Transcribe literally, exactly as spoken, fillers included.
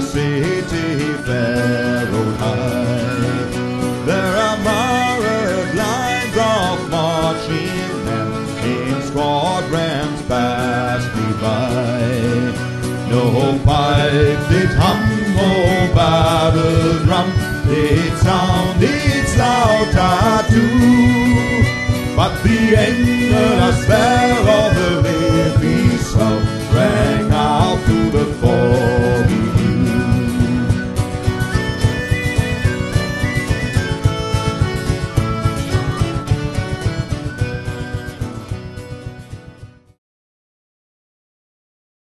city furrowed high. There are mirrored lines of marching men in squadrons pass me by. No pipe did hum, no battle drum did sound its loud tattoo, but the endless